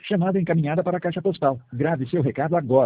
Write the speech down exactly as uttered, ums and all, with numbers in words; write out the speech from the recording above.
Chamada encaminhada para a caixa postal. Grave seu recado agora.